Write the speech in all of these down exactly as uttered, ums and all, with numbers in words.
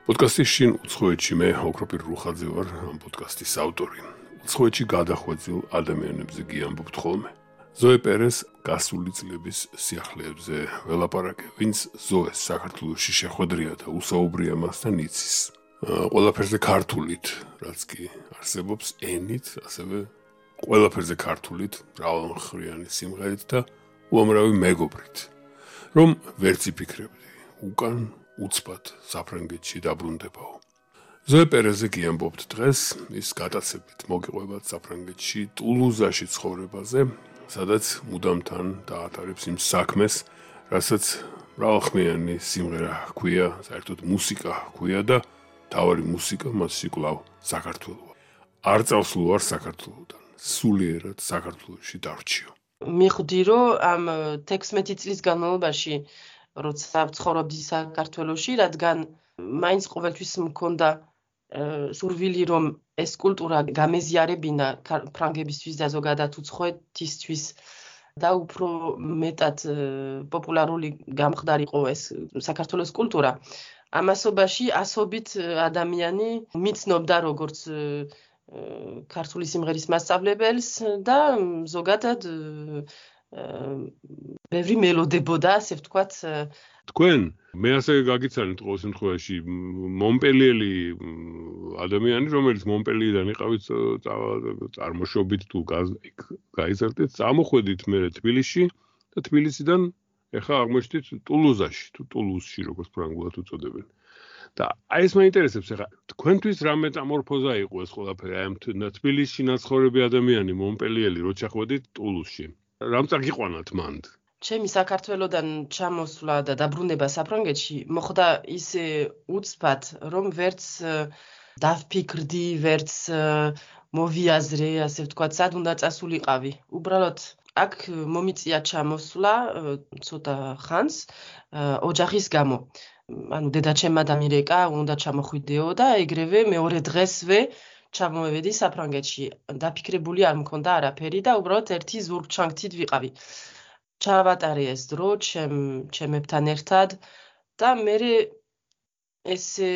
Podcastis შინ უცხოეთში მე ოქროპირ რუხაძე ვარ, ამ პოდკასტის ავტორი. უცხოეთში გადახვეწილ ადამიანებზე გიამბობთ ხოლმე. ზოე პერეს გასული წლების სიახლეებზე ველაპარაკე, ვინც ზოეს საქართველოში შეხვედრია და უსაუბრია მასთან იცის. ყველაფერზე ქართულით, რაც კი არსებობს ენით, ასევე ყველაფერზე ქართულით, მრავალმხრივიანი სიმღერით და უამრავი მეგობრით. რომ ვერც იფიქრებდი, უკან უცბად საფრანგეთში დაბრუნდებაო. ზოე პერეზე გიამბობთ დღეს, ის გატაცებით მოგიყვებათ საფრანგეთში ტულუზაში ცხოვრებაზე, სადაც მუდამთან დაატარებს იმ საქმეს, რასაც მრავალხმიანი სიმღერა ჰქვია, საერთოდ მუსიკა ჰქვია და თავარი მუსიკა მასში კვლავ საქართველოა. არ წავსულვარ საქართველოდან, სულიერად საქართველოში დავრჩიო. მივხვდი, რომ ამ თექვსმეტი წლის განმავლობაში როცა ვცხოვრობდი საქართველოში, რადგან მაინც ყოველთვის მქონდა სურვილი, რომ ეს კულტურა გამეზიარებინა ფრანგებისთვის და ზოგადად უცხოეთისთვის და უფრო მეტად პოპულარული გამხდარიყო ეს საქართველოს კულტურა. ამასობაში ასობით ადამიანი მიცნობდა როგორც ქართული სიმღერის მასწავლებელს და ზოგადად ბევრი მელოდებოდა, ასე ვთქვათ. თქვენ მე ასე გაგიცანით ყოველ შემთხვევაში მონპელიელი ადამიანი, რომელიც მონპელიიდან იყავით წარმოშობით თუ გაიზარდეთ, წამოხვედით მე თბილისში და თბილისიდან ეხლა აღმოჩნდით ტულუზაში, თუ ტულუსში, როგორც ფრანგულად უწოდებენ. და აი ეს მაინტერესებს, ეხლა თქვენთვის რა მეტამორფოზა იყო ეს ყველაფერი, აი ამ თბილისში ნაცხოვრები ადამიანი მონპელიელი რო ჩახვედით ტულუსში. რამ წაგიყვანათ მანდ? ჩემი საქართველოდან ჩამოსვლა და დაბრუნება საფრანგეთში მოხდა ისე უცბად, რომ ვერც დავფიქრდი, ვერც მოვიაზრე, ასე ვთქვათ, სად უნდა წასულიყავი. უბრალოდ აქ მომიწია ჩამოსვლა ცოტა ხანს ოჯახის გამო. ანუ დედაჩემმა და მირეკა უნდა ჩამოხვიდეო და ეგრევე მეორე დღესვე ჩამოვედი საფრანგეთში. დაფიქრებული არ მქონდა არაფერი და უბრალოდ ერთი ზურგჩანქთით ვიყავი. ჩავატარე ეს დრო ჩემ ჩემებთან ერთად და მე ესე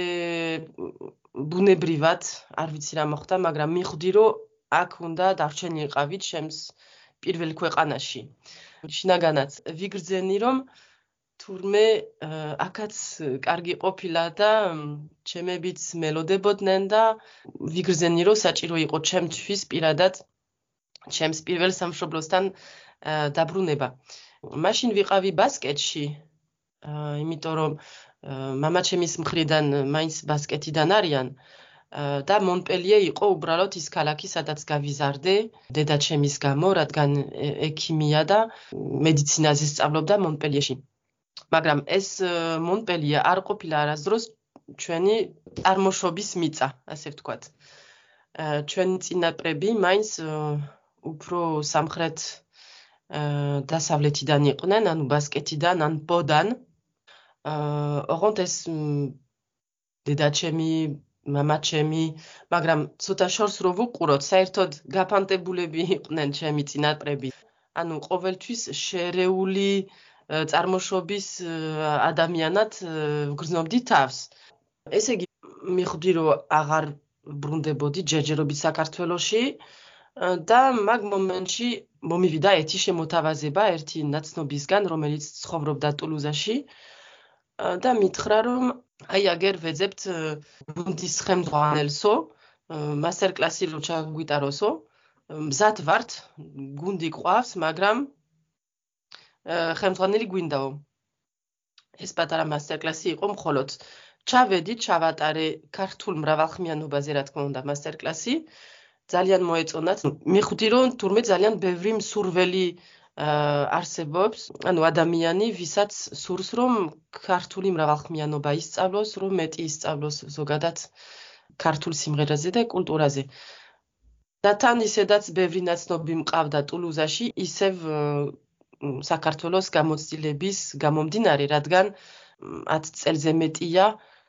ბუნებრივად, არ ვიცი რა მოხდა, მაგრამ მივხვდი, რომ აქ უნდა დარჩენილიყავი ჩემს პირველ ქვეყანაში. შინაგანაც ვიგრძენი, რომ თურმე აქაც კარგი ყოფილა და ჩემებიც მელოდებოდნენ და ვიგრძენი, რომ საჭირო იყო ჩემთვის პირადად ჩემს პირველ სამშობლოსთან დაბრუნება. მაშინ ვიყავი ბასკეთში, იმიტომ რომ მამაჩემის მხრიდან მაინც ბასკეთიდან არიან და მონპელიე იყო უბრალოდ ის ქალაქი, სადაც გავიზარდე დედაჩემის გამო, რადგან ექიმია და მედიცინაზე სწავლობდა მონპელიეში. მაგრამ ეს მონპელიე არ ყოფილა არასდროს ჩვენი წარმოშობის მიწა, ასე ვთქვათ. ჩვენი წინაპრები მაინც უფრო სამხრეთ დასავლეთიდან იყვნენ, ანუ ბასკეთიდან, ან პოდან. ოღონდ ეს დედაჩემი, მამაჩემი, მაგრამ ცოტა შორს რო ვუყუროთ, საერთოდ გაფანტებულები იყვნენ ჩემი წინაპრები. ანუ ყოველთვის შერეული წარმოშობის ადამიანად ვგრძნობდი თავს. ესე იგი, მივხვდი, რომ აღარ ბრუნდებოდი ჯერჯერობით საქართველოში და მაგ მომენტში მომივიდა ერთი შემოთავაზება ერთი ნაცნობისგან, რომელიც ცხოვრობდა ტულუზაში და მითხრა, რომ აი აგერ ვეძებთ გუნდის ხელმძღვანელსო, მასტერკლასი რო ჩაგვიტაროსო, მზად ვართ, გუნდი ყავს, მაგრამ ხელმძღვანელი გვინდაო. ეს პატარა მასტერკლასი იყო მხოლოდ. ჩავედი, ჩავატარე ქართულ მრავალხმიანობაზე, რა თქმა უნდა, მასტერკლასი. ძალიან მოეწონათ. მივხვდი, რომ თურმე ძალიან ბევრი მსურველი არსებობს, ანუ ადამიანი, ვისაც სურს, რომ ქართული მრავალხმიანობა ისწავლოს, რომ მეტი ისწავლოს ზოგადად ქართულ სიმღერაზე და კულტურაზე. და თან ისედაც ბევრი ნაცნობი მყავდა ტულუზაში, ისევ საქართველოს გამოცდილების გამომდინარე, რადგან ათ წელზე მეტია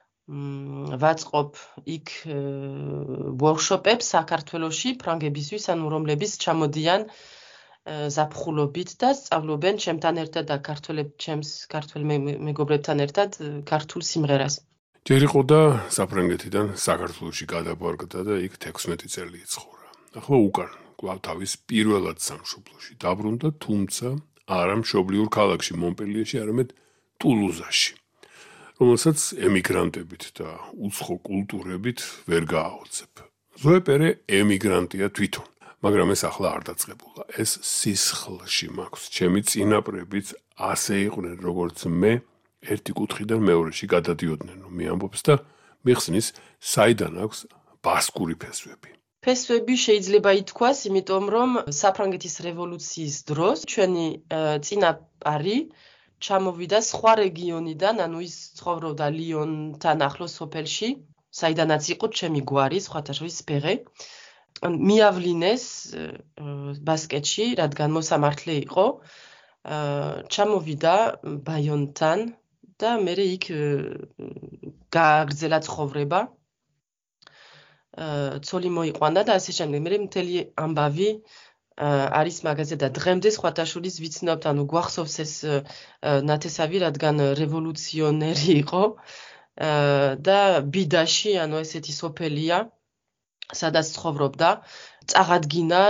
ვაწყობ იქ workshop-ებს საქართველოში ფრანგებისთვის, ანუ რომლებიც ჩამოდიან ზაფხულობით და სწავლობენ ჩემთან ერთად და ქართველებს ჩემს ქართველ მეგობრებთან ერთად ქართულ სიმღერას. ჯერ იყო და საფრანგეთიდან საქართველოში გადაბარგდა და იქ თექვსმეტი წელი იცხოვრა. ახლა უკან კვლავ თავის პირველად სამშობლოში დაბრუნდა, თუმცა არა მშობლიურ ქალაქში მონპელიეში, არამედ ტულუზაში, რომელსაც ემიგრანტებით და უცხო კულტურებით ვერ გააოცებ. ზოე პერე ემიგრანტია თვითონ, მაგრამ ეს ახლა არ დაწყებულა. ეს სისხლში მაქვს. ჩემი წინაპრებიც ასე იყვნენ, როგორც მე, ერთი კუთხიდან მეორეში გადადიოდნენ, მე ამბობს და მიხსნის, საიდან აქვს ბასკური ფესვები. ფესვები შეიძლება ითქვას, იმიტომ რომ საფრანგეთის რევოლუციის დროს ჩვენი წინაპარი ჩამოვიდა სხვა რეგიონიდან, ანუ ის ცხოვრობდა ლიონთან ახლოს სოფელში, საიდანაც იყო ჩემი გვარი, სხვათა შორის ბეღე. მიავლინეს ბასკეთში, რადგან მოსამართლე იყო, ჩამოვიდა ბაიონთან და მერე იქ გააგრძელა ცხოვრება. ცოლი მოიყვანა და ასე შემდეგ. მერე მთელი ამბავი არის მაგაზე და დღემდე სხვათა შორის ვიცნობთ, ანუ გვახსოვს ეს ნათესავი, რადგან რევოლუციონერი იყო და ბიდაში, ანუ ესეთი სოფელია, სადაც ცხოვრობდა, წაღადგინა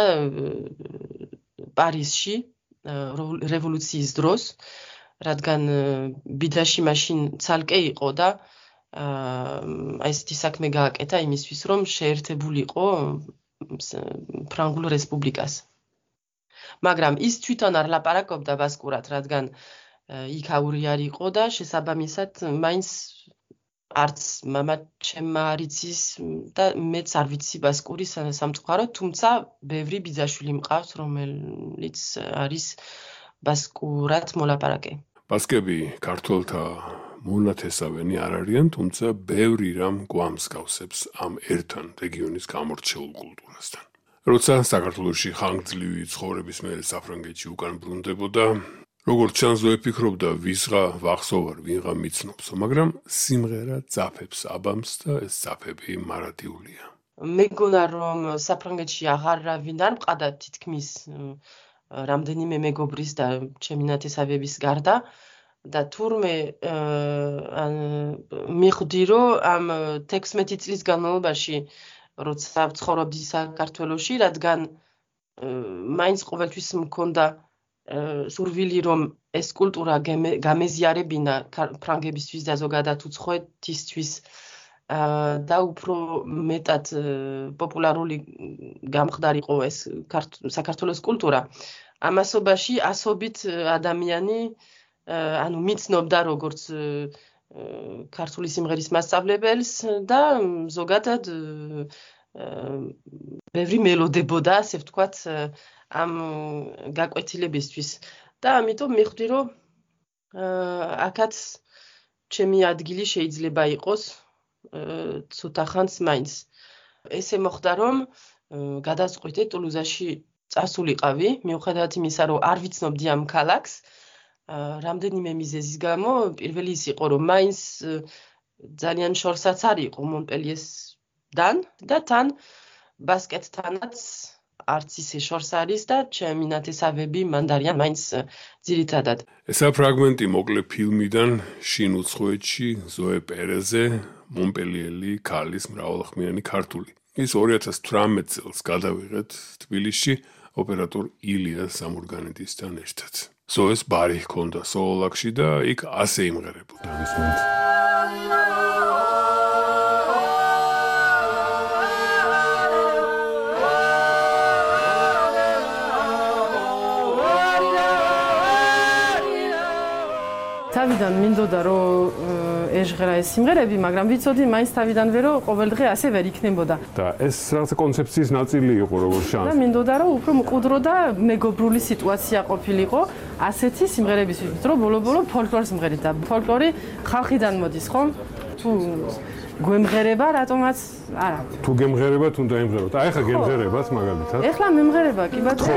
პარიზში რევოლუციის დროს, რადგან ბიდაში მაშინ ცალკე იყო და აი ესეთი საქმე გააკეთა იმისთვის, რომ შეერთებულიყო ფრანგულ რესპუბლიკას. მაგრამ ის თვითონ არ ლაპარაკობდა ბასკურად, რადგან იქ აური არ იყო და შესაბამისად მაინც არც მამა ჩემმა არ იცის და მეც არ ვიცი ბასკური სამწუხაროდ, თუმცა ბევრი ბიძაშვილი მყავს, რომელიც არის ბასკურად მოლაპარაკე. ბასკები ქართველთა მონათესავენი არ არიან, თუმცა ბევრი რამ გვამსგავსებს ამ ერთან რეგიონის გამორჩეულ კულტურასთან. როცა საქართველოში ხანგრძლივი ცხოვრების მერე საფრანგეთში უკან ბრუნდებოდა, როგორც ჩანს, ზოე ფიქრობდა, ვისღა ვახსოვარ, ვინღა მიცნობსო, მაგრამ სიმღერა ძაფებს აბამს და ეს ძაფები მარადიულია. მეგონა რომ საფრანგეთში აღარავინ არ მყავდა თითქმის რამდენიმე მეგობრის და ჩემი ნათესავების გარდა და თურმე მივხვდი, რომ ამ თექვსმეტი წლის განმავლობაში, როცა ვცხოვრობდი საქართველოში, რადგან მაინც ყოველთვის მქონდა სურვილი, რომ ეს კულტურა გამეზიარებინა ფრანგებისთვის და ზოგადად უცხოეთისთვის და უფრო მეტად პოპულარული გამხდარიყო ეს საქართველოს კულტურა. ამასობაში ასობით ადამიანი ანუ მიცნობდა როგორც ქართული სიმღერის მასწავლებელს და ზოგადად ბევრი მელოდებოდა, ასე ვთქვათ, ამ გაკვეთილებისთვის. და ამიტომ მივხვდი, რომ აქაც ჩემი ადგილი შეიძლება იყოს ცოტა ხანს მაინც. ესე მოხდა, რომ გადავწყვიტე ტულუზაში წასულიყავი, მიუხედავად იმისა, რომ არ ვიცნობდი ამ ქალაქს, რამდენიმე მიზეზის გამო, პირველი ის იყო, რომ მაინც ძალიან შორსაც არ იყო მონპელიესთან და თან ბასკეთთანაც არც ისე შორს არის და ჩემი ნათესავები მანდ არიან მაინც ძირითადად. ესა ფრაგმენტი მოკლე ფილმიდან შინ უცხოეთში ზოე პერეზე, მონპელიელი ქალის მრავალხმიანი ქართული. ის ორი ათას თვრამეტ წელს გადავიღეთ თბილისში ოპერატორ ილია სამურგანიდისთან ერთად. ზოეს ბარი ჰქონდა სოოლაკში და იქ ასე იმღერებოდა. თავიდან მინდოდა რომ ეჟღერა ეს სიმღერები, მაგრამ ვიცოდი მაინც თავიდანვე რომ ყოველ დღე ასე ვერ იქნებოდა. და ეს რაღაცა კონცეფციის ნაწილი იყო როგორც შანსი. და მინდოდა რომ უფრო მკვდრო და მეგობრული სიტუაცია ყოფილიყო ასეთი სიმღერებისთვის, რომ ბოლო-ბოლო ფოლკლორ სიმღერით და ფოლკლორი ხალხიდან მოდის, ხო? თუ გვემღერება, რატომაც არა. თუ გემღერებათ, უნდა ემღეროთ. აი ხა გემღერებათ მაგალითად. ეხლა მემღერება კი ბატონო.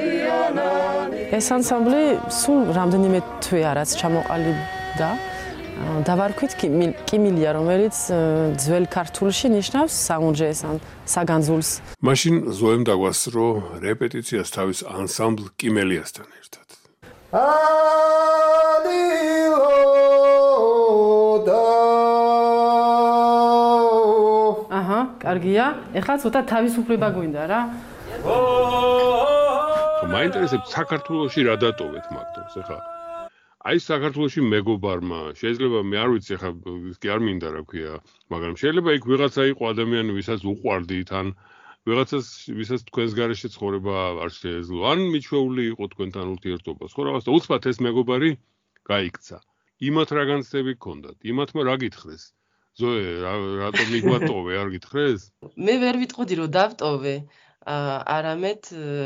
ეს ანსამბლი სულ რამდენიმე თვე არაც ჩამოყალიბდა. დავარქვით კიმილია, რომელიც ძველ ქართულში ნიშნავს საუნჯეს ან საგანძულს. მაშინ ზოემ დაგვასწრო რეპეტიციას თავის ანსამბლ კიმელიასთან ერთად. აჰა, კარგია. ეხლა ცოტა თავისუფლება გვინდა რა. მაინტერესებს საქართველოში რა დატოვეთ მაგდროს ეხლა. აი საქართველოში მეგობარმა შეიძლება მე არ ვიცი ხა კი არ მინდა რა ქვია მაგრამ შეიძლება იქ ვიღაცა იყო ადამიანი ვისაც უყვარდით ან ვიღაცას ვისაც თქვენს გარეშე ცხოვრება არ შეეძლო ან მიჩვეული იყო თქვენთან ურთიერთობას ხო რაღაც და უცბად ეს მეგობარი გაიქცა იმათ რა განცდები გქონდათ იმათმა რა გითხრეს ზოე რატომ მიგვატოვე არ გითხრეს მე ვერ ვიტყოდი რომ დავტოვე არამედ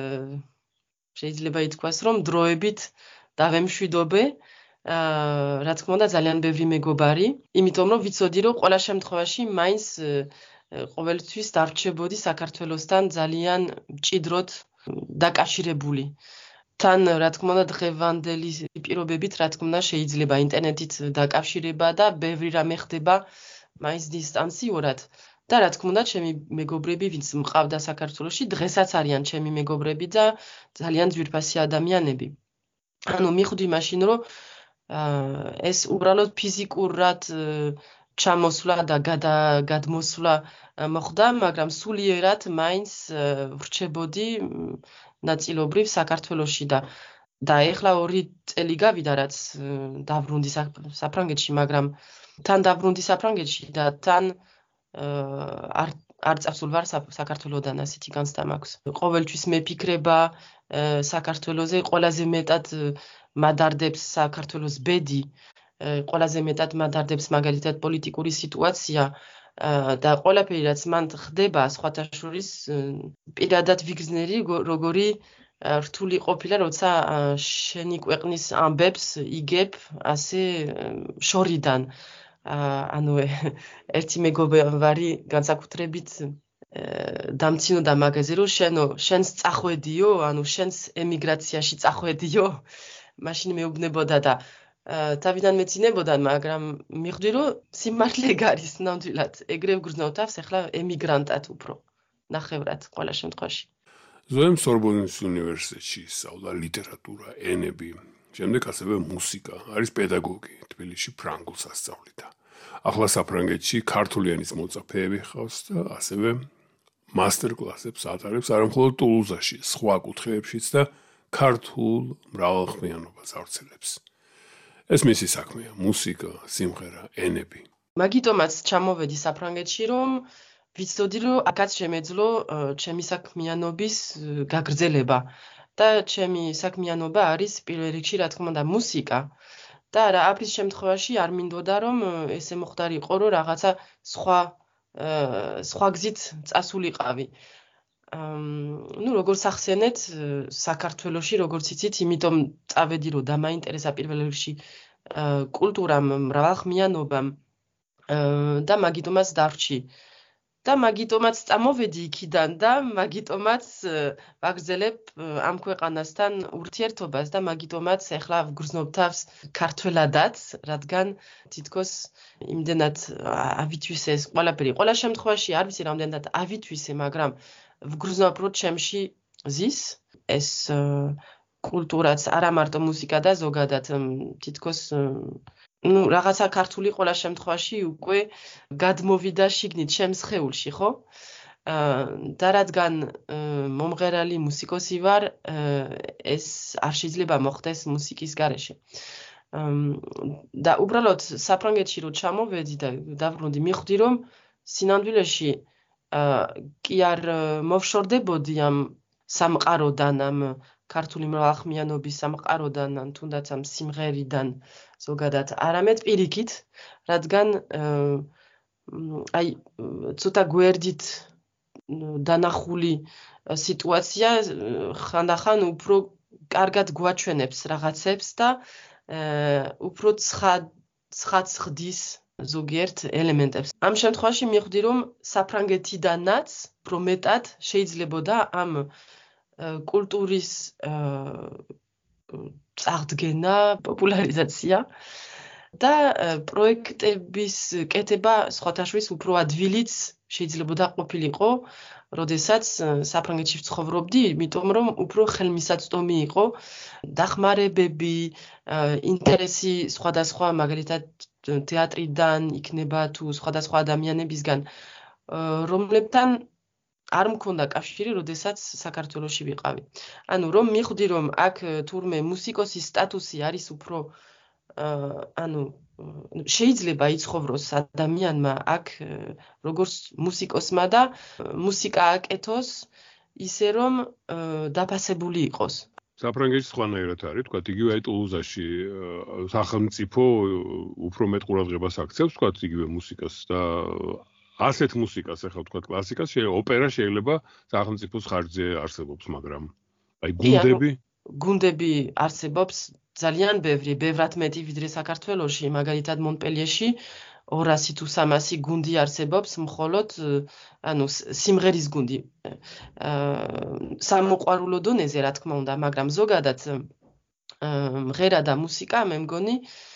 შეიძლება ითქვას რომ დროებით დავემშვიდობე აა რა თქმა უნდა ძალიან ბევრი მეგობარი იმიტომ რომ ვიცოდი რომ ყველა შემთხვევაში მაინც ყოველთვის დარჩებოდი საქართველოსთან ძალიან მჭიდროდ დაკავშირებული თან რა თქმა უნდა დღევანდელი პირობებით რა თქმა უნდა შეიძლება ინტერნეტით დაკავშირება და ბევრი რამე ხდება მაინც დისტანციურად და რა თქმა უნდა ჩემი მეგობრები ვინც მყავდა საქართველოში დღესაც არიან ჩემი მეგობრები და ძალიან ძვირფასი ადამიანები ანუ მიხვდი მაშინ რომ ეს უბრალოდ ფიზიკურად ჩამოსვლა და გადმოსვლა მოხდა, მაგრამ სულიერად მაინც ვრჩებოდი ნაწილობრივ საქართველოში და და ეხლა ორი წელი გავიდა რაც დაბრუნდი საფრანგეთში, მაგრამ თან დაბრუნდი საფრანგეთში და თან არ არ წავსულ ვარ საქართველოდან ასეთი განცდა მაქვს. ყოველთვის მეფიქრება საქართველოზე ყველაზე მეტად მადარდებს საქართველოს ბედი, ყველაზე მეტად მადარდებს მაგალითად პოლიტიკური სიტუაცია და ყველაფერი რაც მან ხდება სხვათა შორის პირადად ვიგრძნერი როგორი რთული ყოფილა როცა შენი ქვეყნის ამბებს იგებ ასე შორიდან ანუ ერთი მეგობარი განსაკუთრებით დამცინოდა მაგაზე რომ შენო შენს წახვედიო ანუ შენს ემიგრაციაში წახვედიო მაშინ მეუბნებოდა და თავიდან მეცინებოდა მაგრამ მიხვდი რომ სიმართლე გარის ნამდვილად ეგრევე გრძნო თავს ახლა ემიგრანტად უფრო ნახევრად ყველა შემთხვევაში ზოემ სორბონის უნივერსიტეტში სწავლა ლიტერატურა ენები შემდეგ ასევე მუსიკა არის პედაგოგი თბილისში ფრანგულს ასწავლიდა ახლა საფრანგეთში ქართულიანის მოწაფეები ხავს და ასევე მასტერ-კლასებს ატარებს არამხოლოდ ტულუზაში სხვა კუთხეებშიც და ქართულ მრავალხმიანობას ავრცელებს ეს მისი საქმეა მუსიკა სიმღერა ენები მაგიტომაც ჩამოვედი საფრანგეთში რომ ვიცოდი რომ აქაც შემეძლო ჩემი საქმიანობის გაგრძელება და ჩემი საქმიანობა არის პირველ რიგში რა თქმა უნდა მუსიკა და რა აფრის შემთხვევაში არ მინდოდა რომ ესე მოხდარიყო რომ რაღაცა სხვა სხვა გზით წასულიყავი ну როგორ სახსენეთ საქართველოში როგორც იცით იმიტომ წავედი რომ დამაინტერესა პირველ რიგში კულტურამ მრავალხმიანობამ და მაგიტომაც დარჩი და მაგიტომაც წამოვედი იქიდან და მაგიტომაც ვაგრძელებ ამ ქვეყანასთან ურთიერთობას და მაგიტომაც ახლა ვგრძნობ თავს ქართველადაც, რადგან თითქოს იმდენად ავითვისე ეს ყველაფერი. ყველა შემთხვევაში არ ვიცი რამდენად ავითვისე, მაგრამ ვგრძნობ რომ ჩემში ზის ეს კულტურაც არა მარტო მუსიკა და ზოგადად თითქოს ну რაღაცა ქართული ყველა შემთხვევაში უკვე გადმოვიდა შიგნით ჩემს ხეულში, ხო? და რადგან მომღერალი მუსიკოსი ვარ, ეს არ შეიძლება მოხდეს მუსიკის გარეშე. და უბრალოდ საფრანგეთში რო ჩამოვედი და დავრუნდი, მიხვდი რომ სინამდვილეში კი არ მოვშორდებოდი ამ სამყაროდან, ამ ქართული მრავალხმიანობის სამყაროდან, ან თუნდაც ამ სიმღერიდან ზოგადად, არამედ პირიქით, რადგან აი ცოტა გვერდით დანახული სიტუაცია ხანდახან უფრო კარგად გვაჩვენებს რაღაცებს და უფრო ცხადს ხდის ზოგიერთ ელემენტებს. ამ შემთხვევაში მიხვდი რომ საფრანგეთიდანაც უფრო მეტად შეიძლებოდა ამ კულტურის წარდგენა, პოპულარიზაცია და პროექტების კეთება სხვათა შორის უფრო ადვილიც შეიძლებოდა ყოფილიყო, როდესაც საფრანგეთში ვცხოვრობდი, იმიტომ რომ უფრო ხელმისაწვდომი იყო დახმარებები, ინტერესი სხვადასხვა, მაგალითად თეატრიდან იქნება თუ სხვადასხვა ადამიანებისგან, რომლებთან არ მქონდა კავშირი, როდესაც საქართველოში ვიყავი. ანუ რომ მივხვდი, რომ აქ თურმე მუსიკოსის სტატუსი არის უფრო ანუ შეიძლება იცხოვროს ადამიანმა აქ როგორც მუსიკოსმა და მუსიკა აკეთოს ისე რომ დაფასებული იყოს. საფრანგეთში სხვანაირად არის, თქვა, იგივე აი ტულუზაში სახელმწიფო უფრო მეტ ყურადღებას აქცევს, თქვა, იგივე მუსიკას და ასეთ მუსიკას, ახლა თქვა კლასიკას, ოპერა შეიძლება სახელმწიფოს ხარჯზე არსებობს, მაგრამ აი გუნდები გუნდები არსებობს ძალიან ბევრი, ბევრად მეტი ვიდრე საქართველოში, მაგალითად მონპელიეში ორასი თუ სამასი გუნდი არსებობს, მხოლოდ ანუ სიმღერის გუნდი. სამოყვარულო დონეზე, რა თქმა უნდა, მაგრამ ზოგადად მღერა და მუსიკა, მე მგონი,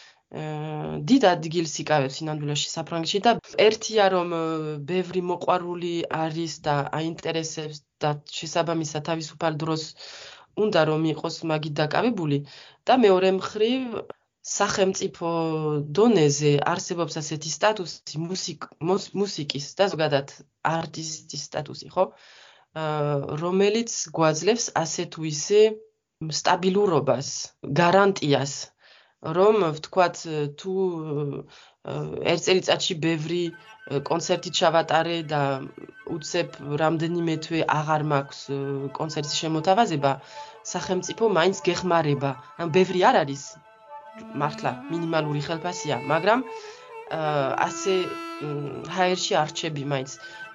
დიდ ადგილს იკავებს სინამდვილეში საფრანგეთში და ერთია რომ ბევრი მოყვარული არის და აინტერესებს და შესაბამისად თავისუფალ დროს უნდა რომ იყოს მაგით დაკავებული და მეორე მხრივ სახელმწიფო დონეზე არსებობს ასეთი სტატუსი მუსიკის და ზოგადად არტისტის სტატუსი, ხო? რომელიც გვაძლევს ასე თუ ისე სტაბილურობას, გარანტიას, რომ ვთქვათ თუ ერთ წელიწადში ბევრი კონცერტი ჩავატარე და უცებ რამდენიმე თვე აღარ მაქვს კონცერტის შემოთავაზება, სახელმწიფო მაინც გეხმარება. ან ბევრი არ არის, მართლა მინიმალური ხელფასია, მაგრამ ასე ჰაერში არ რჩები მაინც.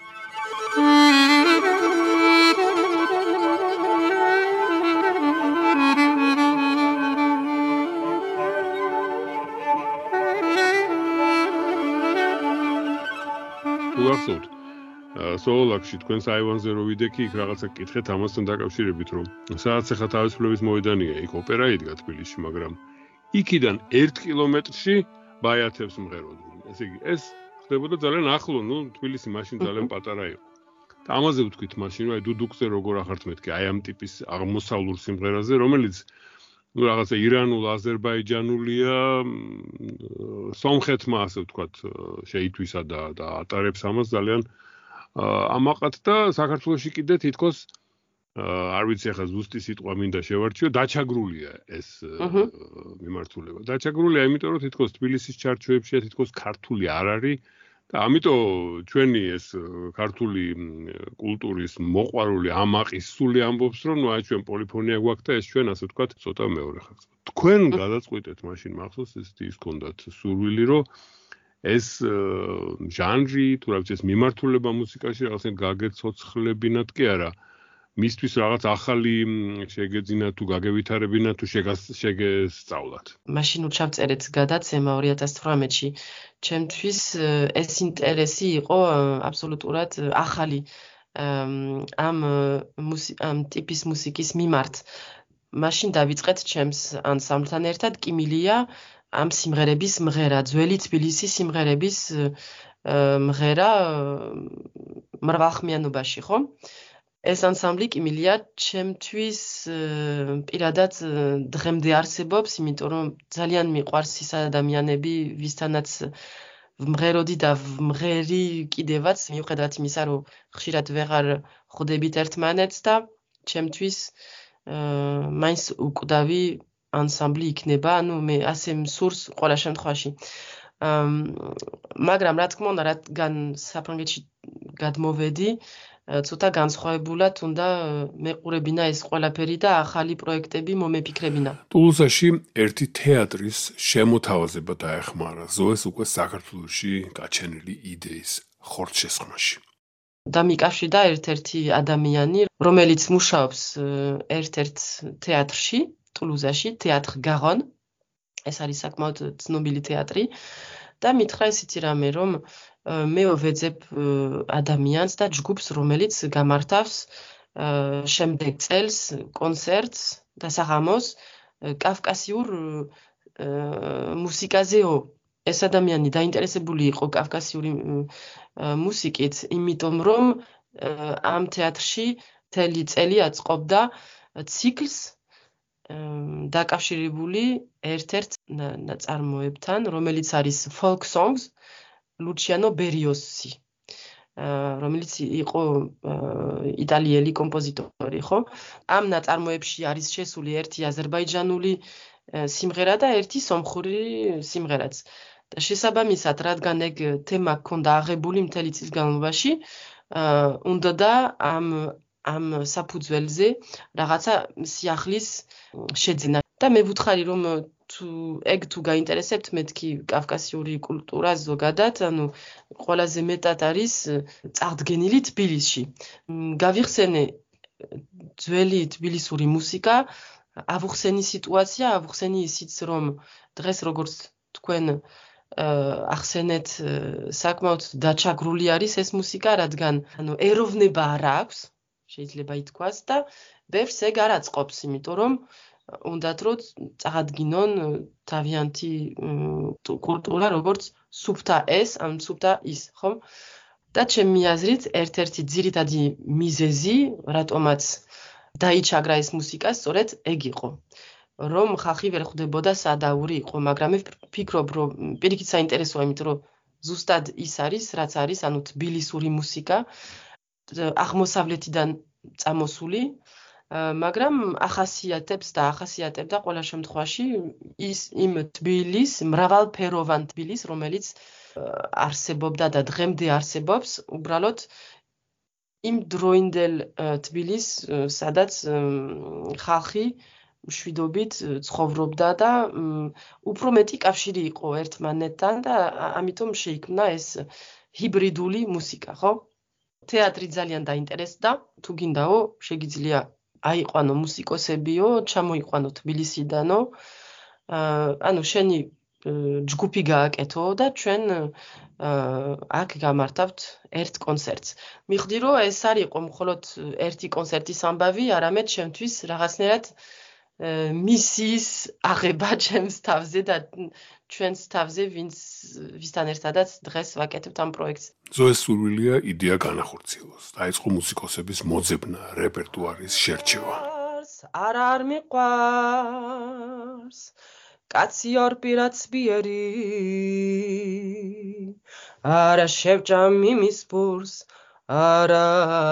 გახსოვთ სოლოლაკში თქვენს აივანზე რო ვიდექი, იქ რაღაცა კითხეთ ამასთან დაკავშირებით, რომ სადაც ახლა თავისუფლების მოედანია, იქ ოპერა იდგა თბილისში, მაგრამ იქიდან ერთ კილომეტრში ბაიათებს მღეროდნენ. ესე იგი, ეს ხდებოდა ძალიან ახლო, ნუ თბილისი მაშინ ძალიან პატარა იყო. და ამაზე ვთქვით მაშინ, რომ აი დუდუკზე როგორ ახართ მეთქი, აი ამ ტიპის აღმოსავლურ სიმღერაზე, რომელიც ну რაღაცა ირანულ, აზერბაიჯანულია, სომხეთმა ასე ვთქვათ, შეითვისა და და ატარებს ამას ძალიან ამაყად და საქართველოში კიდე თითქოს არ ვიცი ახლა ზუსტი სიტყვა მინდა შევარჩიო, დაჩაგრულია ეს მიმართულება. დაჩაგრულია, იმიტომ რომ თითქოს თბილისის ჩარჩოებშია თითქოს ქართული არ არის და ამიტომ ჩვენი ეს ქართული კულტურის მოყვარული ამაყის სული ამბობს, რომ ნუ აი ჩვენ პოლიფონია გვაქვს და ეს ჩვენ ასე ვთქვათ, ცოტა მეორე ხალხს. თქვენ გადაწყვიტეთ მაშინ მახსოვს ეს ის გქონდათ სურვილი, რომ ეს ჟანრი, თუ რა ვიცი, ეს მიმართულება მუსიკაში რაღაცა გაგეცოცხლებინათ კი არა, მისთვის რაღაც ახალი შეგეძინა თუ გაგევითარებინა თუ შეგესწავლათ. მაშინ უჩავწერეთ გადაცემა ორი ათას თვრამეტში. ჩემთვის ეს ინტერესი იყო აბსოლუტურად ახალი ამ ამ ტიპის მუსიკის მიმართ. მაშინ დავიწყეთ ჩემს ანსამბლთან ერთად კიმილია ამ სიმღერების მღერა, ძველი თბილისის სიმღერების მღერა მრავალხმიანობაში, ხო? ეს ანსამბლი კიმილია ჩემთვის პირადად დღემდე არსებობს, იმიტომ რომ ძალიან მიყვარს ის ადამიანები, ვისთანაც ვმღეროდი და ვმღერი კიდევაც, მიუხედავად იმისა, რომ ხშირად ვეღარ ხვდებით ერთმანეთს და ჩემთვის მაინც უკვდავი ანსამბლი იქნება, ანუ მე ასე მსურს ყველა შემთხვევაში. მაგრამ რა თქმა უნდა, რადგან საფრანგეთში გადმოვედი, ცოტა განსხვავებულად უნდა მეყურებინა ეს ყველაფერი და ახალი პროექტები მომეფიქრებინა. ტულუზაში ერთი თეატრის შემოთავაზება დაეხმარა ზოეს უკვე საქართველოში გაჩენილი იდეის ხორცშესხმაში. დამიკავშირდა ერთ-ერთი ადამიანი, რომელიც მუშაობს ერთ-ერთ თეატრში, ტულუზაში, თეატრ გარონ. ეს არის საკმაოდ ცნობილი თეატრი და მითხრა ისეთი რამე, რომ მე ვეძებ ადამიანს და ჯგუფს, რომელიც გამართავს შემდეგ წელს კონცერტს და საღამოს კავკასიურ მუსიკაზეო. ეს ადამიანი დაინტერესებული იყო კავკასიური მუსიკით, იმიტომ რომ ამ თეატრში მთელი წელი აწყობდა ციკლს დაკავშირებული ერთ-ერთ ნაწარმოებთან, რომელიც არის folk songs, ლუჩიანო ბერიოსი, რომელიც იყო იტალიელი კომპოზიტორი, ხო? ამ ნაწარმოებში არის შესული ერთი აზერბაიჯანული სიმღერა და ერთი სომხური სიმღერაც. და შესაბამისად, რადგან ეგ თემა ჰქონდა აღებული მთელი წლის განმავლობაში, უნდა და ამ ამ საფუძველზე რაღაცა სიახლის შეძენა. და მე ვუთხარი, რომ თუ ეგ თუ გაინტერესებთ მეთქი კავკასიური კულტურა ზოგადად, ანუ ყველაზე მეტად არის წარდგენილი თბილისში. გავიხსენე ძველი თბილისური მუსიკა, ავუხსენი სიტუაცია, ავუხსენი ისიც, რომ დღეს როგორც თქვენ ახსენეთ, საკმაოდ დაჩაგრული არის ეს მუსიკა, რადგან ანუ ეროვნება არ აქვს, შეიძლება ითქვას და ბევრს ეგ არ აწყობს, იმიტომ რომ უნდათ რომ წაღადგინონ თავიანთი კულტურა, როგორც სუფთა ეს, ან სუფთა ის, ხო? და ჩემი აზრით, ერთ-ერთი ძირითადი მიზეზი, რატომაც დაიჩაგრა ეს მუსიკა, სწორედ ეგ იყო. რომ ხალხი ვერ ხვდებოდა სადაური იყო, მაგრამ მე ვფიქრობ, რომ პირიქით საინტერესოა, იმიტომ რომ ზუსტად ის არის, რაც არის, ანუ თბილისური მუსიკა, აღმოსავლეთიდან წამოსული, მაგრამ ახასიათებს და ახასიათებდა ყველა შემთხვევაში ის იმ თბილის, მრავალფეროვან თბილის, რომელიც არსებობდა და დღემდე არსებობს, უბრალოდ იმ დროინდელ თბილის, სადაც ხალხი მშვიდობით ცხოვრობდა და უფრო მეტი კავშირი იყო ერთმანეთთან და ამიტომ შეიქმნა ეს ჰიბრიდული მუსიკა, ხო? თეატრი ძალიან დაინტერესდა, თუ გინდაო, შეგიძლია აიყვანო მუსიკოსებიო, ჩამოიყვანო თბილისიდანო, ანუ შენი ჯგუფი გააკეთო და ჩვენ აქ გამართავთ ერთ კონცერტს. მიხდი, რომ ეს არ იყო მხოლოდ ერთი კონცერტის ამბავი, არამედ ჩემთვის რაღაცნაირად მისიის აღება ჩემს თავზე და ჩვენს თავზე, ვინც ვისთან ერთადაც დღეს ვაკეთებთ ამ პროექტს. ზოეს სურვილია იდეა განახორციელოს. დაიწყო მუსიკოსების მოძებნა, რეპერტუარის შერჩევა. არ არ მიყვარს კაცი ორ პირაცბიერი, არა შევჭამ იმის პურს, არა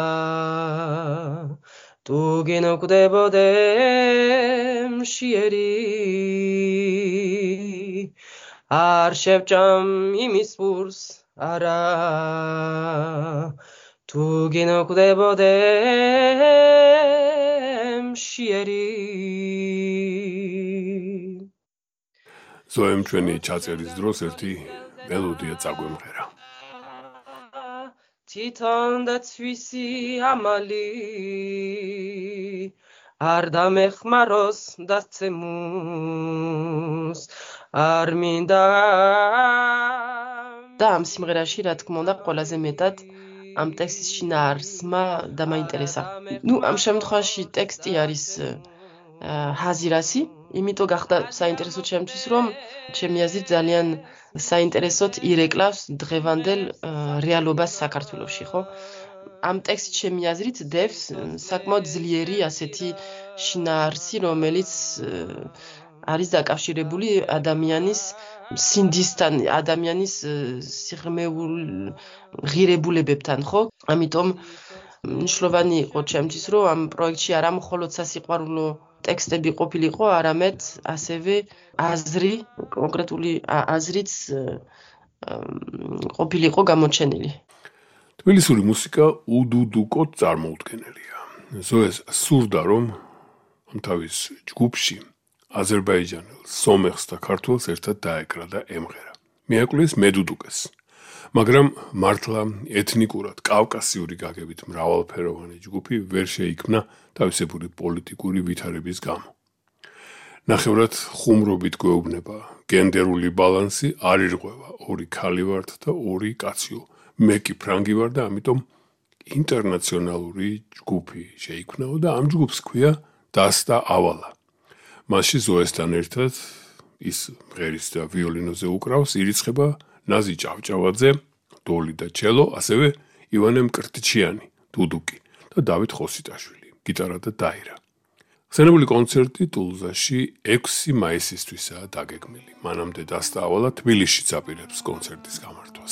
თუ გინოკვდებოდე მშიერი, არ შევჭამ იმის პურს, არა თუ გინოკვდებოდე მშიერი. ზოემ ჩვენი ჩაწერის დროს ერთი მელოდია წაგვემღერა. თვითონ და ცვისი ამალი არ დამეხმაროს დასცემოს არ მინდა. და ამ სიმღერაში, რა თქმა უნდა, ყველაზე მეტად ამ ტექსტის შინაარსმა დამაინტერესა. ნუ ამ შემთხვევაში ტექსტი არის ჰაზირასი, იმიტომ გახდა საინტერესო ჩემთვის, რომ ჩემი აზრით ძალიან საინტერესოდ ირეკლავს დღევანდელ რეალობას საქართველოში, ხო? ამ ტექსტი ჩემი აზრით დევს საკმაოდ ძლიერი ასეთი შინაარსი, რომელიც არის დაკავშირებული ადამიანის სინდისთან, ადამიანის სიღრმეულ ღირებულებებთან, ხო? ამიტომ მნიშვნელოვანი იყო ჩემთვის, რომ ამ პროექტში არა მხოლოდ სასიყვარულო ტექსტები ყოფილიყო, არამედ ასევე აზრი, კონკრეტული აზრიც ყოფილიყო გამოჩენილი. თბილისური მუსიკა უდუდუკოდ წარმოუდგენელია. ზოეს სურდა, რომ ამ თავის ჯგუფში აზერბაიჯანელ, სომეხს და ქართველს ერთად დაეკრა და ემღერა. მიაკვლიეს მედუდუკეს. მაგრამ მართლა ეთნიკურად კავკასიური გაგებით მრავალფეროვანი ჯგუფი ვერ შეიქმნა თავისებური პოლიტიკური ვითარების გამო. ნახევრად ხუმრობით გვეუბნება, გენდერული ბალანსი არ ირღვევა, ორი ქალი ვართ და ორი კაციო. მე კი ფრანგი ვარ და ამიტომ ინტერნაციონალური ჯგუფი შეიქმნაო და ამ ჯგუფს ქვია დასტა ავალა. მასში ზოესთან ერთად ის მღერის და ვიოლინოზე უკრავს, ირიცხება ნაზი ჭავჭავაძე, დოლი და ჩელო, ასევე ივანე მკრტიჩიანი, დუდუკი და დავით ხოსიტაშვილი, გიტარა და დაირა. ხსენებული კონცერტი ტულუზაში ექვსი მაისისთვისაა დაგეგმილი. მანამდე დასწავლა თბილისშიც აპირებს კონცერტის გამართვას.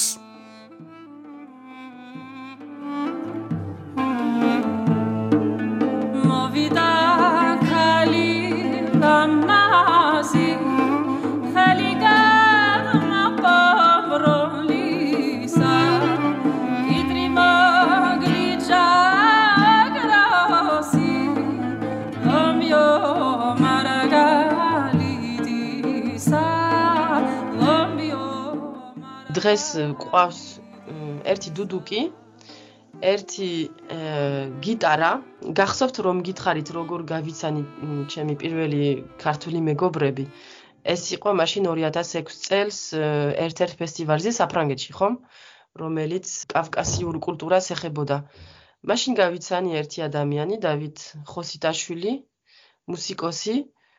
დღეს ყავს ერთი დუდუკი, ერთი გიტარა. გახსოვთ რომ გითხარით როგორ გავიცანი ჩემი პირველი ქართული მეგობრები. ეს იყო მაშინ ორი ათას ექვსი წელს ერთ-ერთ ფესტივალზე საფრანგეთში, ხომ? რომელიც კავკასიურ კულტურას ეხებოდა. მაშინ გავიცანი ერთი ადამიანი, დავით ხოსიტაშვილი, მუსიკოსი.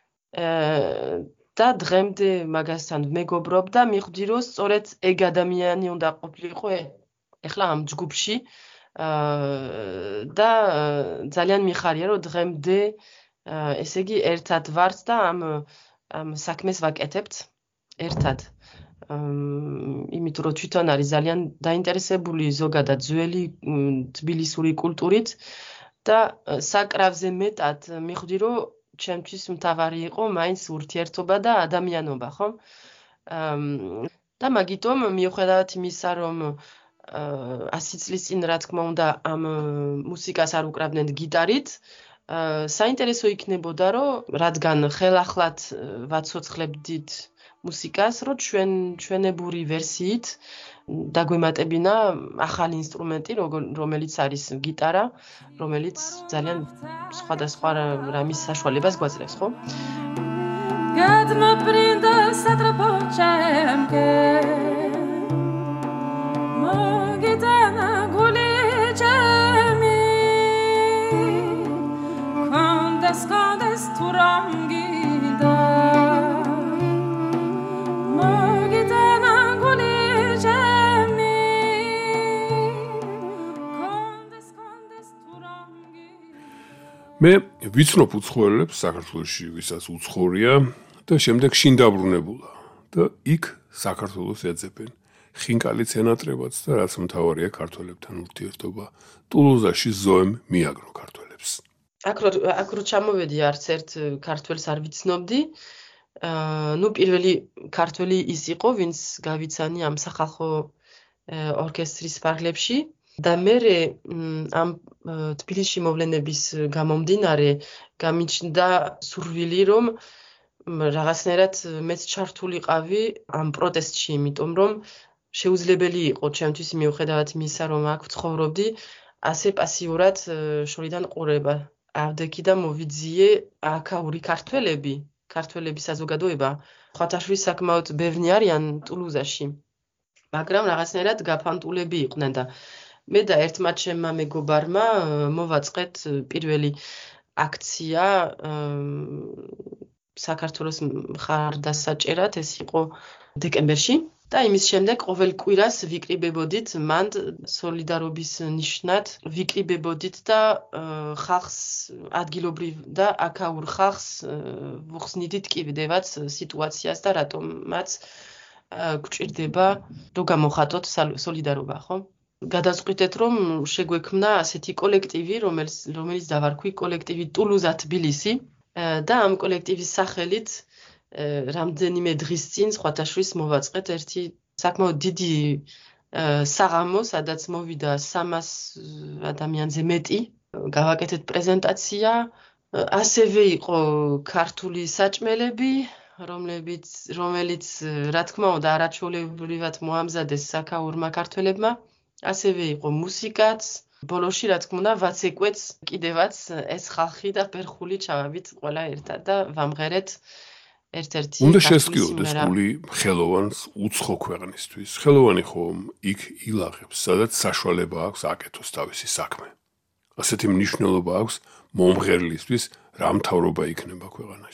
და დღემდე მაგასთან მეგობრობ და მიხვდი რომ სწორედ ეგ ადამიანი უნდა ყოფილიყო ეხლა ამ ჯგუფში და ძალიან მიხარია რომ დღემდე ესე იგი ერთად ვართ და ამ ამ საქმეს ვაკეთებთ ერთად. იმიტომ რომ თვითონ არის ძალიან დაინტერესებული ზოგადად ძველი თბილისური კულტურით და საკრავზე მეტად მიხვდი რომ ჩემთვის მთავარი იყო მაინც ურთიერთობა და ადამიანობა, ხო? და მაგიტომ მიუხედავად იმისა, რომ ასი წლის წინ რა თქმა უნდა ამ მუსიკას არ უკრავდნენ გიტარით, საინტერესო იქნებოდა, რომ რადგან ხელახლად ვაცოცხლებდით მუსიკას, რომ ჩვენ ჩვენებური ვერსიით დაგვემატებინა ახალი ინსტრუმენტი, რომელიც არის გიტარა, რომელიც ძალიან სხვადასხვა რამის საშუალებას გვაძლევს, ხო? მე ვიცნობ უცხოელებს საქართველოში, ვისაც უცხორია და შემდეგ შინ დაბრუნებულა და იქ საქართველოს ეძებენ. ხინკალიც ენატრებაც და რაც მთავარია ქართველებთან ურთიერთობა. ტულუზაში ზოემ მიაგნო ქართველებს. აქ აქ რო ჩამოვედი არც ერთ ქართველს არ ვიცნობდი. ნუ პირველი ქართველი ის იყო, ვინც გავიცანი ამ სახალხო ორკესტრის ფარგლებში. და მე ამ თბილისში მოვლენების გამომდინარე გამიჩნდა სურვილი რომ რაღაცნაირად მეც ჩართულიყავი ამ პროტესტში, იმიტომ რომ შეუძლებელი იყო ჩემთვის მიუხედავად იმისა, რომ აქ ვცხოვრობდი, ასე პასიურად შორიდან ყურება. ავდექი და მოვიძიე აქაური ქართველები, ქართველების საზოგადოება, ხათაშვილის საკმაოდ ბევრი არიან ტულუზაში. მაგრამ რაღაცნაირად გაფანტულები იყვნენ და მე და ერთმა ჩემმა მეგობარმა მოვაწყეთ პირველი აქცია საქართველოს მხარდასაჭერად, ეს იყო დეკემბერში და იმის შემდეგ ყოველ კვირას ვიკრიბებოდით მანდ სოლიდარობის ნიშნად, ვიკრიბებოდით და ხალხს ადგილობრივ და აქაურ ხალხს ვუხსნიდით კიდევაც სიტუაციას და რატომაც გვჭირდება რომ გამოხატოთ სოლიდარობა, ხო? გადაწყვიტეთ რომ შეგვექმნა ასეთი კოლექტივი, რომელიც რომელიც დავარქვი კოლექტივი ტულუზა თბილისი და ამ კოლექტივის სახელით რამდენიმე დღის წინ სხვათაშორის მოვაწყეთ ერთი საკმაოდ დიდი საღამო, სადაც მოვიდა სამას ადამიანზე მეტი. გავაკეთეთ პრეზენტაცია, ასევე იყო ქართული საჭმელები, რომლებიც რომელიც რა თქმა უნდა არაჩვეულებრივად მოამზადეს საქაურმა ქართველებმა. ასევე იყო მუსიკაც, ბოლოში რა თქმა უნდა ვაცეკვეთ კიდევაც ეს ხალხი და პერხული ჩავავით ყველა ერთად და ვამღერეთ ერთ-ერთი უნდა შესწიოდეს გული ხელოვანს უცხო ქვეყნისთვის. ხელოვანი ხომ იქ ილაღებს, სადაც საშუალება აქვს აკეთოს თავისი საქმე. ასეთი მნიშვნელობა აქვს მომღერლისთვის, რა მთავრობა იქნება ქვეყანაში.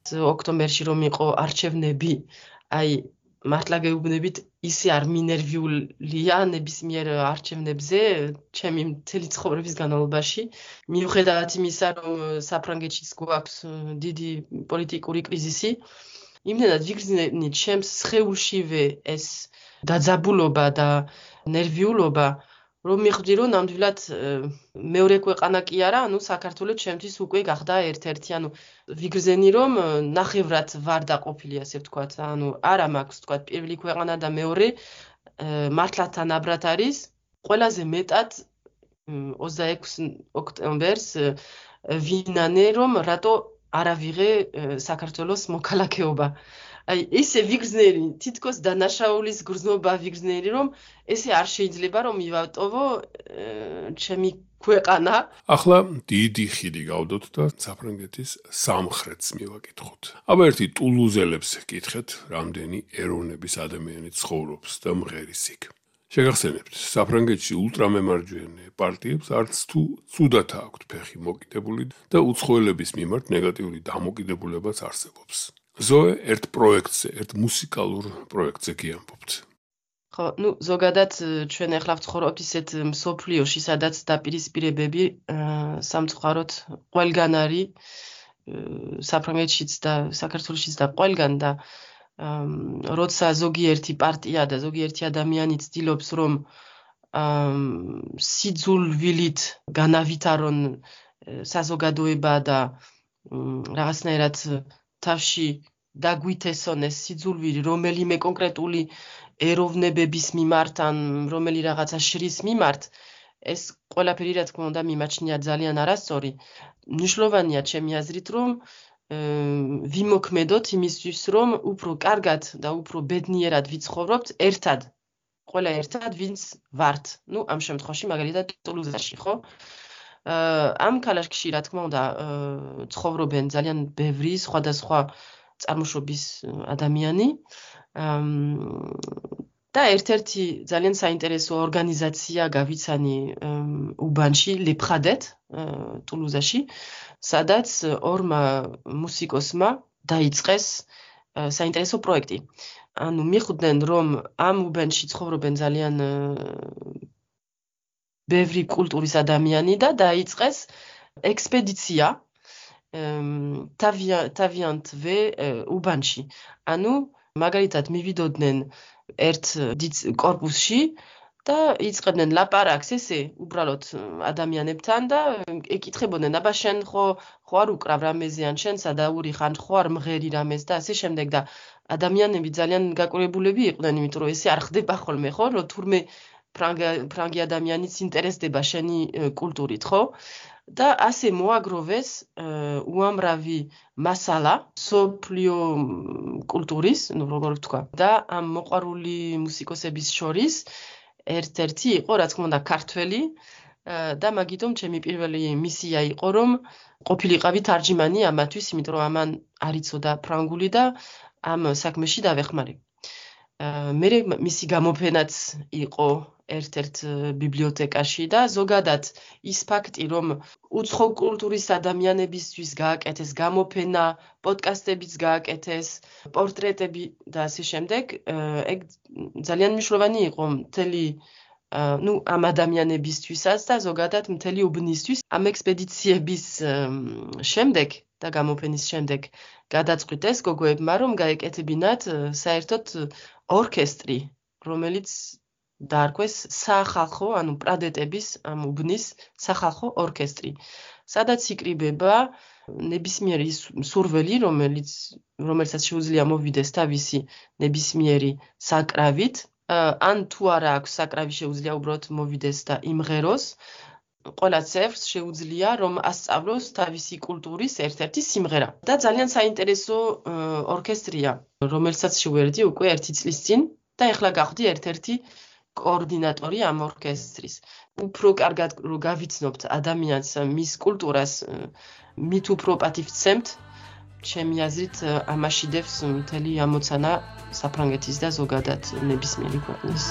ოქტომბერში რომ იყო არჩევნები, აი მართლა გეუბნებით, ისე არ მინერვიულია ნებისმიერ არჩევნებზე, ჩემი მთელი ცხოვრების განმავლობაში. მიუხედავად იმისა, რომ საფრანგეთშიც გვაქვს დიდი პოლიტიკური კრიზისი, იმდენად ვიგრძნით ჩემს სხეულშივე ეს დაძაბულობა და ნერვიულობა, რომ მივხვდი, რომ ნამდვილად მეორე ქვეყანა კი არა, ანუ საქართველო ჩემთვის უკვე გახდა ერთ-ერთი, ანუ ვიგრძენი, რომ ნახევრად ვარ დაყოფილი, ასე ვთქვათ, ანუ არა მაქვს, ვთქვათ, პირველი ქვეყანა და მეორე მართლა თანაბრად არის, ყველაზე მეტად ოცდაექვსი ოქტომბერს ვინანე, რომ რატო არ ავიღე საქართველოს მოქალაქეობა. აი ესე ვიგრძნერი, თითქოს დანაშაულის გრძნობა ვიგრძნერი, რომ ესე არ შეიძლება რომ მივატოვო ჩემი ქვეყანა. ახლა დიდი ხიდი გავდოთ და საფრანგეთის სამხრეთს მივაკითხოთ. აბა ერთი ტულუზელებს კითხეთ, რამდენი ეროვნების ადამიანი ცხოვრობს და მღერის იქ. შეგახსენებთ, საფრანგეთში ულტრამემარჯვენე პარტიებს არც თუ ცუდად აქვთ ფეხი მოკიდებული და უცხოელების მიმართ ნეგატიური დამოკიდებულებაც არსებობს. ზოე ერთ პროექტზე, ერთ მუსიკალურ პროექტზე გიამბობთ. ხო, ну, ზოგადად ჩვენ ახლა ვცხოვრობთ ისეთ მსოფლიოში, სადაც დაპირისპირებები სამწუხაროდ ყველგან არის, საფრანგეთშიც და საქართველოშიც და ყველგან და როცა ზოგიერთი პარტია და ზოგიერთი ადამიანი ცდილობს, რომ სიძულვილით განავითარონ საზოგადოება და რაღაცნაირად თავში დაგვითესონ ეს სიძულვილი რომელიმე კონკრეტული ეროვნებების მიმართ ან რომელი რაღაცა შრის მიმართ, ეს ყველაფერი რა თქმა უნდა მიმაჩნია ძალიან არასწორი. მნიშვნელოვანია ჩემი აზრით, რომ ვიმოქმედოთ იმისთვის, რომ უფრო კარგად და უფრო ბედნიერად ვიცხოვრობთ ერთად. ყველა ერთად ვინც ვართ. ну, ამ შემთხვევაში მაგალითად ტულუზაში, ხო? ამ ქალაქში რა თქმა უნდა ცხოვრობენ ძალიან ბევრი სხვადასხვა წარმოშობის ადამიანი და ერთ-ერთი ძალიან საინტერესო ორგანიზაცია გავიცანი უბანში, ლებხადეთ, ტულუზაში, სადაც ორმა მუსიკოსმა დაიწყეს საინტერესო პროექტი. ანუ მიხვდნენ, რომ ამ უბანში ცხოვრობენ ძალიან ბევრი კულტურის ადამიანი და დაიწყეს ექსპედიცია თავიანთვე უბანში. ანუ მაგალითად მივიდოდნენ ერთ დიდ კორპუსში და იწყებდნენ ლაპარაკს ესე უბრალოდ ადამიანებთან და ეკითხებოდნენ, აბა შენ ხო ხო არ უკრავ რამეზე ან შენ სადაური ხარ, ხო არ მღერი რამეს და ასე შემდეგ და ადამიანები ძალიან გაკურებულები იყვნენ, იმიტომ რომ ესე არ ხდება ხოლმე, ხო, რომ თურმე ფრანგი ადამიანიც ინტერესდება შენი კულტურით, ხო? და ასე მოაგროვეს უამრავი მასალა სოფლიო კულტურის, ну, როგორ ვთქვა, და ამ მოყვარული მუსიკოსების შორის ერთ-ერთი იყო, რა თქმა უნდა, ქართველი და მაგიტომ ჩემი პირველი მისია იყო, რომ ყოფილიყავი თარჯიმანი ამათვის, იმიტომ რომ ამან არ იცოდა ფრანგული და ამ საქმეში დავეხმარი. მე მისი გამოფენაც იყო ერთ-ერთ ბიბლიოთეკაში და ზოგადად ის ფაქტი, რომ უცხო კულტურის ადამიანებისთვის გააკეთეს გამოფენა, პოდკასტებიც გააკეთეს, პორტრეტები და ასე შემდეგ, ეგ ძალიან მნიშვნელოვანი იყო მთელი ну, ამ ადამიანებისთვისაც და ზოგადად მთელი უბნისთვის. ამ ექსპედიციების შემდეგ და გამოფენის შემდეგ გადაწყვიტეს ეს გოგოებმა, რომ გაეკეთებინათ საერთოდ ორკესტრი, რომელიც დაარქვეს სახალხო, ანუ პრადეტების ამ უბნის სახალხო ორკესტრი, სადაც იკრიბება ნებისმიერი მსურველი, რომელიც რომელსაც შეუძლია მოვიდეს თავისი ნებისმიერი საკრავით, ან თუ არა აქვს საკრავი შეუძლია უბრალოდ მოვიდეს და იმღეროს, ყველა წევრს შეუძლია რომ ასწავლოს თავისი კულტურის ერთ-ერთი სიმღერა. და ძალიან საინტერესო ორკესტრია, რომელსაც შევერდი უკვე ერთი წლის წინ და ეხლა გავხდი ერთ-ერთი კოორდინატორი ამ ორკესტრის. უფრო კარგად რო გავიცნობთ ადამიანს, მის კულტურას, მით უფრო პატივცემთ, ჩემი აზრით ამაში დევს მთელი ამოცანა საფრანგეთის და ზოგადად ნებისმიერი ქვეყნის.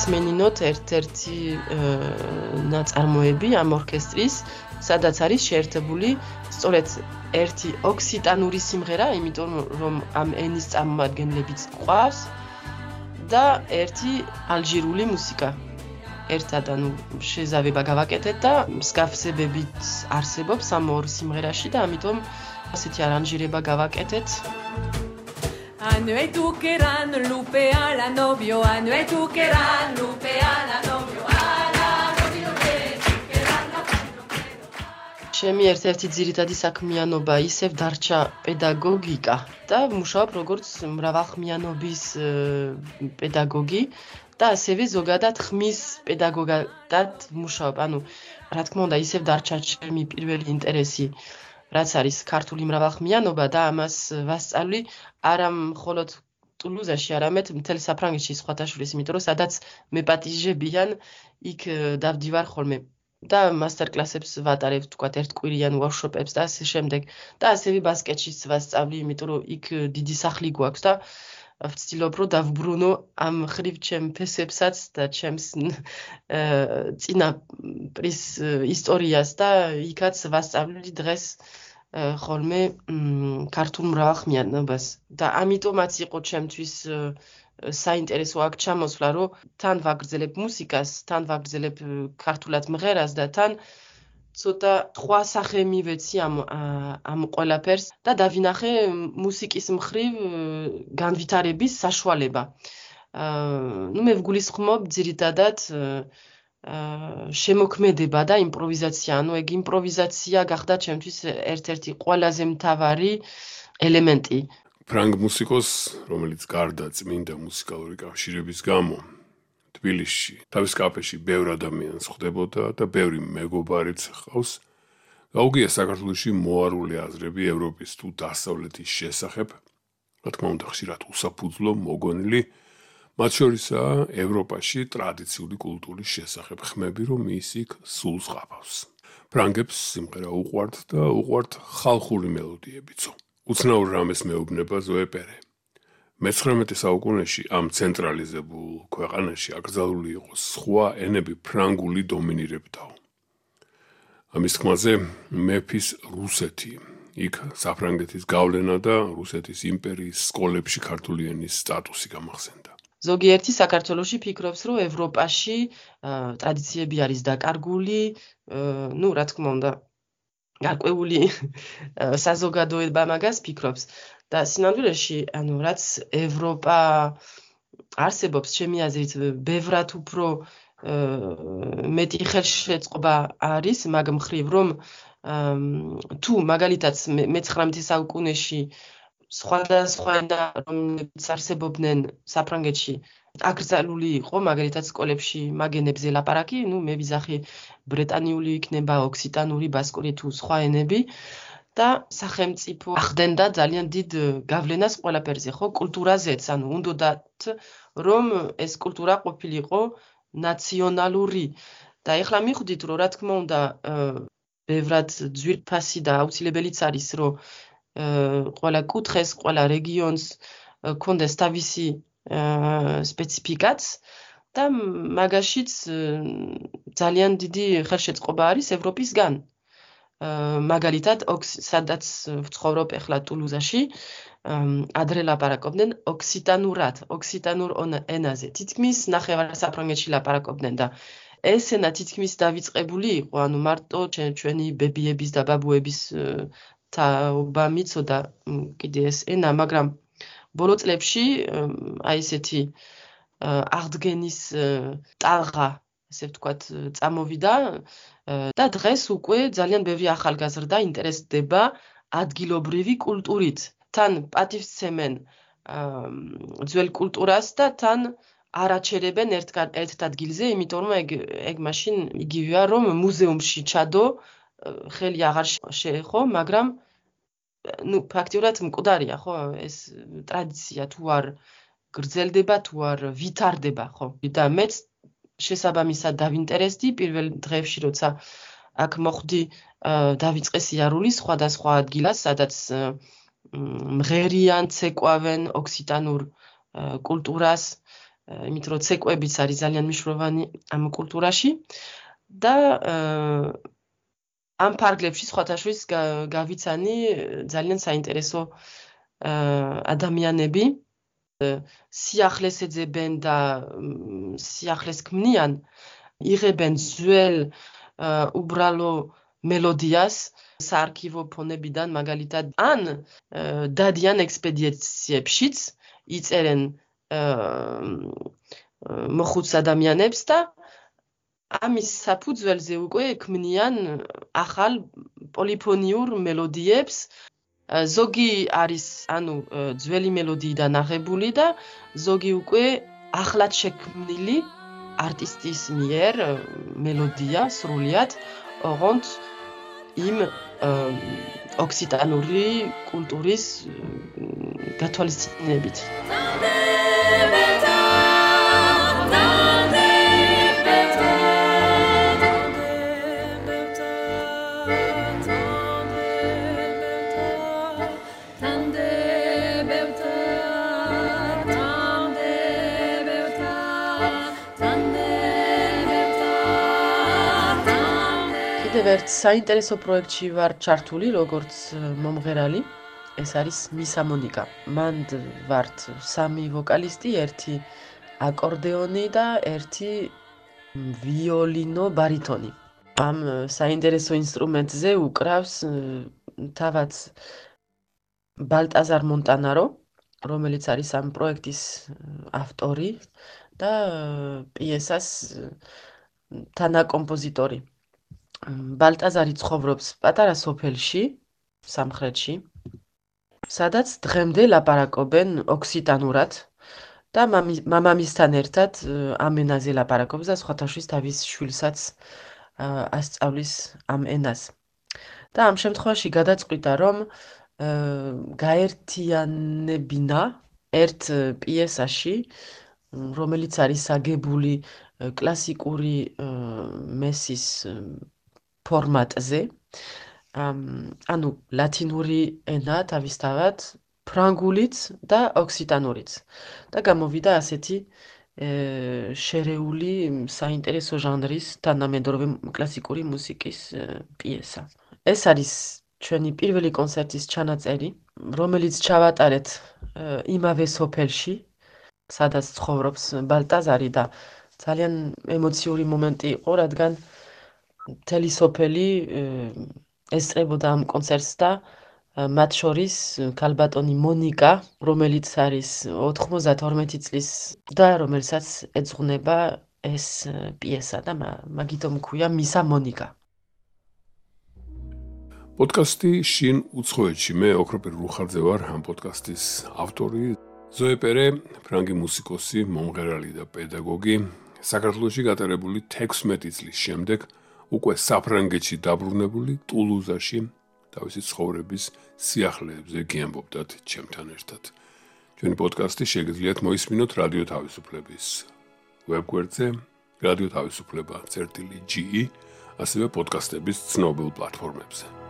გავასმენინოთ ერთ-ერთი ნაწარმოები ამ ორკესტრის, სადაც არის შეერთებული სწორედ ერთი ოქსიტანური სიმღერა, იმიტომ რომ ამ ენის წარმომადგენლებიც ყავს და ერთი ალჟირული მუსიკა. ერთად ანუ შეზავება გავაკეთეთ და მსგავსებებით არსებობს ამ ორ სიმღერაში და ამიტომ ასეთი არანჟირება გავაკეთეთ. Anu e tu que ran lupe a la novio, anu e tu que ran lupe a la novio, a la novio que ran la novio. ჩემი ერთ-ერთი ძირითადი საქმიანობა ისევ დარჩა პედაგოგიკა და მუშაობ როგორც მრავალხმიანობის პედაგოგი და ასევე ზოგადად ხმის პედაგოგად მუშაობ. ანუ რა თქმა უნდა ისევ დარჩა ჩემი პირველი ინტერესი რაც არის ქართული მრავალხმიანობა და ამას ვასწავლი არა მხოლოდ ტულუზაში, არამედ მთელ საფრანგეთში სხვათაშორის, იმიტომ რომ სადაც მეპატიჟებიან, იქ დავდივარ ხოლმე და მასტერ-კლასებს ვატარებ, თქვათ, ერთკვირიან ვორქშოპებს და ასე შემდეგ. და ასევე ბასკეთშიც ვასწავლი, იმიტომ რომ იქ დიდი სახლი გვაქვს და ვცდილობ რომ დავბრუნო ამ ხრივ ჩემ ფესებსაც და ჩემს წინაპრის ისტორიას და იქაც ვასწავლი დღეს ხოლმე ქართულ მრავალხმიანობას და ამიტომაც იყო ჩემთვის საინტერესო აქ ჩამოსვლა, რომ თან ვაგრძელებ მუსიკას, თან ვაგრძელებ ქართულად მღერას და თან ცოტა სხვა სახე მივეცი ამ ამ ყველაფერს და დავინახე მუსიკის მხრივ განვითარების საშუალება. ნუ მე ვგულისხმობ ძირითადად შემოქმედება და იმპროვიზაცია. ანუ ეგ იმპროვიზაცია გახდა ჩემთვის ერთ-ერთი ყველაზე მთავარი ელემენტი. ფრანგ მუსიკოს, რომელიც გარდა წმინდა მუსიკალური კავშირების გამო თბილისში, თავის კაფეში ბევრ ადამიანს ხვდებოდა და ბევრი მეგობარიც ჰყავს, გაუგია საქართველოში მოარული აზრები ევროპის თუ დასავლეთის შესახებ, რა თქმა უნდა ხშირად უსაფუძვლო, მოგონილი, მათ შორისაა ევროპაში ტრადიციული კულტურის შესახებ ხმები, რომ ის იქ სულს ყავს. ფრანგებს სიმღერა უყვართ და უყვართ ხალხური მელოდიებიცო. უცნაურ რამეს მეუბნება ზოე პერე. მეცხრამეტე საუკუნეში ამ ცენტრალიზებულ ქვეყანაში აკრძალული იყო სხვა ენები ფრანგული დომინირებდაო. ამის თქმაზე მეფის რუსეთი, იქ საფრანგეთის გავლენა და რუსეთის იმპერიის სკოლებში ქართული ენის სტატუსი გამახსენდა. ზოგიერთი საქართველოში ფიქრობს, რომ ევროპაში ტრადიციები არის დაკარგული, ну, რა თქმა უნდა, გარკვეული საზოგადოება მაგას ფიქრობს. და სინამდვილეში, ანუ რაც ევროპა არსებობს, ჩემი აზრით, ბევრად უფრო მეტი ხელშეწყობა არის მაგ მხრივ, რომ თუ მაგალითად მეცხრამეტე საუკუნეში სხვადასხვა ენა, რომლებიც არსებობდნენ საფრანგეთში, აკრძალული იყო, მაგალითად სკოლებში მაგენებზე ლაპარაკი, ну, მე ვიზახი ბრეტანიული იქნება, ოქსიტანური, ბასკური თუ სხვა ენები. და სახელმწიფო ახდენდა ძალიან დიდ გავლენას ყველაფერზე, ხო, კულტურაზეც, ანუ უნდათ რომ ეს კულტურა ყოფილიყო ნაციონალური. და ეხლა მივხვდით, რომ რა თქმა უნდა, ბევრად ძვირფასი და აუცილებელიც არის, რომ ყველა კუთხეს, ყველა რეგიონს კონდეს თავისი სპეციფიკაც და მაგაშიც ძალიან დიდი ხელშეწყობა არის ევროპისგან. მაგალითად, სადაც ვცხოვრობ ეხლა ტულუზაში, ადრე ლაპარაკობდნენ ოქსიტანურად, ოქსიტანურ ენაზე. თითქმის ნახევარ საფრანგეთში ლაპარაკობდნენ და ეს ენა თითქმის დავიწყებული იყო, ანუ მარტო ჩვენი ბებიების და ბაბუების თაობა მიცოდა კიდე ეს ენა, მაგრამ ბოლო წლებში აი ესეთი აღდგენის ტალღა, ესე ვთქვათ, წამოვიდა და დღეს უკვე ძალიან ბევრი ახალგაზრდა ინტერესდება ადგილობრივი კულტურით. თან პატივსცემენ ძველ კულტურას და თან არაჩერებენ ერთ ადგილზე, იმიტომ რომ ეგ ეგ მაშინ იგივეა, რომ მუზეუმში ჩადო, ხელი აღარ შეეხო, მაგრამ ну, ფაქტიურად მკვდარია, ხო, ეს ტრადიცია თუ არ გრძელდება, თუ არ ვითარდება, ხო. და მეც შესაბამისად დავინტერესდი პირველ დღეებში, როცა აქ მოხვდი, დავიწყე სიარული სხვადასხვა ადგილას, სადაც მღერიან, ცეკვავენ ოქსიტანურ კულტურას იმით რომ ცეკვებიც არის ძალიან მნიშვნელოვანი ამ კულტურაში და ამ ფარგლებში სხვათაშორის გავიცანი ძალიან საინტერესო ადამიანები სიახლეს ეძებენ და სიახლეს ქმნიან იღებენ ძველ უბრალო მელოდიას საარქივო ფონებიდან მაგალითად ან დადიან ექსპედიციებშიც იწერენ მოხუც ადამიანებს და ამის საფუძველზე უკვე ქმნიან ახალ პოლიფონიურ მელოდიებს ზოგი არის ანუ ძველი მელოდიიდან აღებული და ზოგი უკვე ახლად შექმნილი არტისტის მიერ მელოდია სრულიად ოღონდ იმ ოქსიტანური კულტურის გათვალისწინებით. კიდევ ერთ საინტერესო პროექტში ვარ ჩართული, როგორც მომღერალი. ეს არის მისა მონიკა. მან ვართ სამი ვოკალისტი, ერთი აკორდეონი და ერთი ვიოლინო ბარიტონი. ამ საინტერესო ინსტრუმენტზე უკრავს თავად ბალტაზარ მონტანარო, რომელიც არის ამ პროექტის ავტორი და პიესას თანაკომპოზიტორი. ბალტაზარი ცხოვრობს პატარა სოფელში, სამხრეთში, სადაც დღემდე ლაპარაკობენ ოქსიტანურად და მამამისთან ერთად ამ ენაზე ლაპარაკობს და სხვათაშორის თავის შვილსაც ასწავლის ამ ენას. და ამ შემთხვევაში გადაწყვიტა, რომ გაერთიანებინა ერთ პიესაში, რომელიც არის აგებული კლასიკური მესის ფორმატზე, ანუ ლათინური ენა თავისთავად, ფრანგულიც და ოქსიტანურიც. და გამოვიდა ასეთი შერეული საინტერესო ჟანრის თანამედროვე კლასიკური მუსიკის პიესა. ეს არის ჩვენი პირველი კონცერტის ჩანაწერი, რომელიც ჩავატარეთ იმავე სოფელში, სადაც ცხოვრობს ბალტაზარი და ძალიან ემოციური მომენტი იყო, რადგან მთელი სოფელი ესწრებოდა ამ კონცერტს და მათ შორის ქალბატონი მონიკა, რომელიც არის ოთხმოცდათორმეტი წლის და რომელსაც ეძღვნება ეს პიესა და მაგითო მქვია მისა მონიკა. პოდკასტი შინ უცხოეთში. მე ოქროპირ რუხაძე ვარ ამ პოდკასტის ავტორი. ზოე პერე, ფრანგი მუსიკოსი, მომღერალი და პედაგოგი, საქართველოში გატარებული თექვსმეტი წლის შემდეგ უკვე საფრანგეთში დაბრუნებული ტულუზაში თავისი ცხოვრების სიახლეებზე გიამბობდათ ჩემთან ერთად. ჩვენი პოდკასტი შეგიძლიათ მოისმინოთ რადიო თავისუფლების ვებგვერდზე, რადიო თავისუფლება წერტილი ჯი ი, ასევე პოდკასტების ცნობილ პლატფორმებზე.